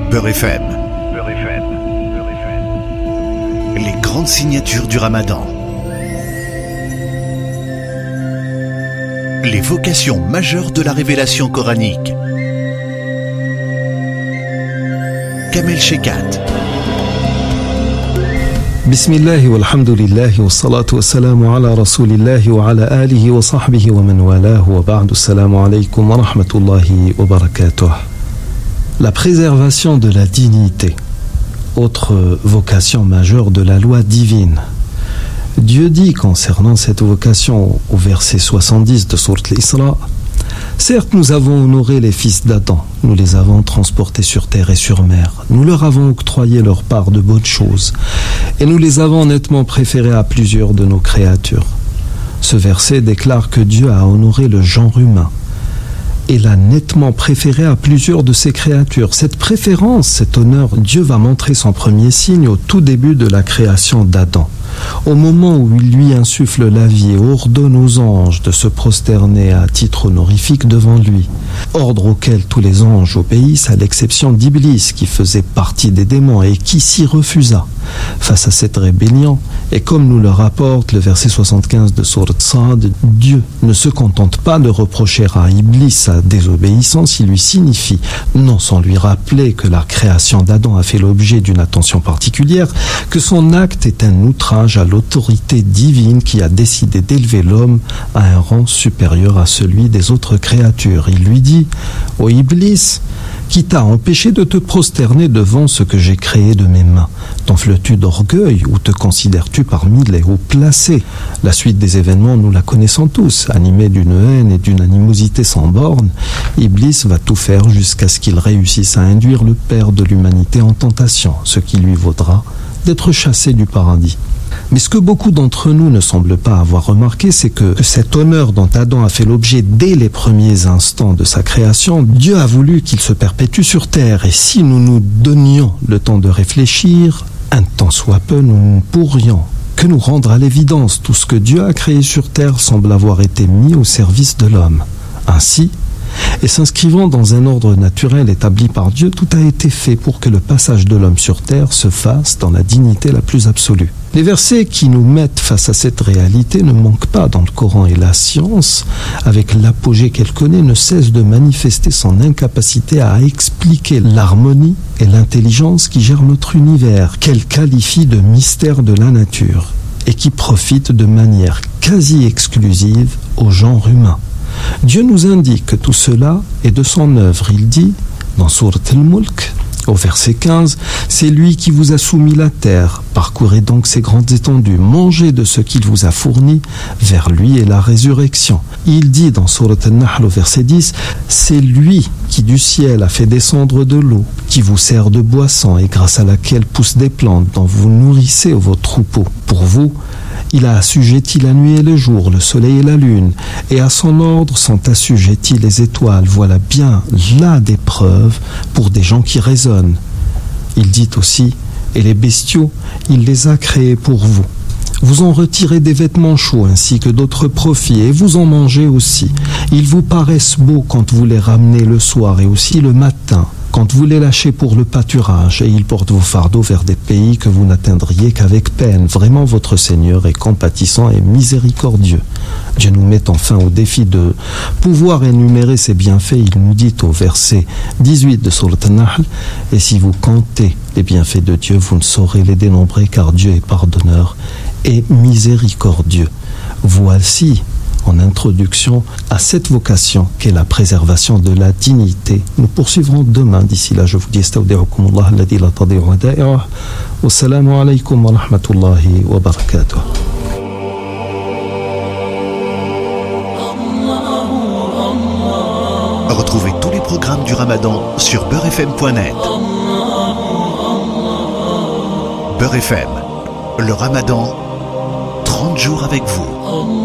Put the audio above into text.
Beurre FM. Les grandes signatures du Ramadan. Les vocations majeures de la révélation coranique. Kamel Shekat. Bismillah walhamdulillah wa salatu wa salamu ala rasulillah wa ala alihi wa sahbihi wa man walahu wa ba'du. Assalamu alaykum wa rahmatullahi wa barakatuh. La préservation de la dignité, autre vocation majeure de la loi divine. Dieu dit concernant cette vocation au verset 70 de Sourate Al-Isra: certes, nous avons honoré les fils d'Adam, nous les avons transportés sur terre et sur mer, nous leur avons octroyé leur part de bonnes choses, et nous les avons nettement préférés à plusieurs de nos créatures. Ce verset déclare que Dieu a honoré le genre humain et l'a nettement préféré à plusieurs de ses créatures. Cette préférence, cet honneur, Dieu va montrer son premier signe au tout début de la création d'Adam. Au moment où il lui insuffle la vie et ordonne aux anges de se prosterner à titre honorifique devant lui, ordre auquel tous les anges obéissent à l'exception d'Iblis qui faisait partie des démons et qui s'y refusa. Face à cette rébellion, et comme nous le rapporte le verset 75 de Sourate Sad, Dieu ne se contente pas de reprocher à Iblis sa désobéissance, il lui signifie, non sans lui rappeler que la création d'Adam a fait l'objet d'une attention particulière, que son acte est un outrage à l'autorité divine qui a décidé d'élever l'homme à un rang supérieur à celui des autres créatures. Il lui dit: ô Iblis, qui t'a empêché de te prosterner devant ce que j'ai créé de mes mains? T'enfles-tu d'orgueil ou te considères-tu parmi les haut placés? La suite des événements, nous la connaissons tous. Animé d'une haine et d'une animosité sans borne, Iblis va tout faire jusqu'à ce qu'il réussisse à induire le Père de l'humanité en tentation, ce qui lui vaudra d'être chassé du paradis. Mais ce que beaucoup d'entre nous ne semblent pas avoir remarqué, c'est que cet honneur dont Adam a fait l'objet dès les premiers instants de sa création, Dieu a voulu qu'il se perpétue sur terre. Et si nous nous donnions le temps de réfléchir, un tant soit peu, nous ne pourrions que nous rendre à l'évidence. Tout ce que Dieu a créé sur terre semble avoir été mis au service de l'homme. Ainsi, et s'inscrivant dans un ordre naturel établi par Dieu, tout a été fait pour que le passage de l'homme sur terre se fasse dans la dignité la plus absolue. Les versets qui nous mettent face à cette réalité ne manquent pas dans le Coran, et la science, avec l'apogée qu'elle connaît, ne cesse de manifester son incapacité à expliquer l'harmonie et l'intelligence qui gèrent notre univers, qu'elle qualifie de mystère de la nature, et qui profite de manière quasi exclusive au genre humain. Dieu nous indique que tout cela est de son œuvre. Il dit dans Sourate Al-Mulk, au verset 15, c'est lui qui vous a soumis la terre, parcourez donc ses grandes étendues, mangez de ce qu'il vous a fourni, vers lui est la résurrection. Il dit dans Sourate An-Nahl au verset 10, c'est lui qui du ciel a fait descendre de l'eau, qui vous sert de boisson et grâce à laquelle poussent des plantes dont vous nourrissez vos troupeaux. Pour vous, il a assujetti la nuit et le jour, le soleil et la lune, et à son ordre sont assujettis les étoiles. Voilà bien là des preuves pour des gens qui raisonnent. Il dit aussi, et les bestiaux, il les a créés pour vous. Vous en retirez des vêtements chauds ainsi que d'autres profits, et vous en mangez aussi. Ils vous paraissent beaux quand vous les ramenez le soir et aussi le matin, quand vous les lâchez pour le pâturage, et ils portent vos fardeaux vers des pays que vous n'atteindriez qu'avec peine. Vraiment, votre Seigneur est compatissant et miséricordieux. Dieu nous met enfin au défi de pouvoir énumérer ses bienfaits. Il nous dit au verset 18 de Sourate An-Nahl, et si vous comptez les bienfaits de Dieu, vous ne saurez les dénombrer, car Dieu est pardonneur et miséricordieux. Voici, en introduction à cette vocation qu'est la préservation de la dignité. Nous poursuivrons demain. D'ici là, je vous dis astawdi'ukumullah alladhi la tadi'u wada'i'uh. Wassalamu alaykum wa rahmatullahi wa barakatuh. Retrouvez tous les programmes du Ramadan sur beurrefm.net. Beurre FM, le Ramadan, 30 jours avec vous.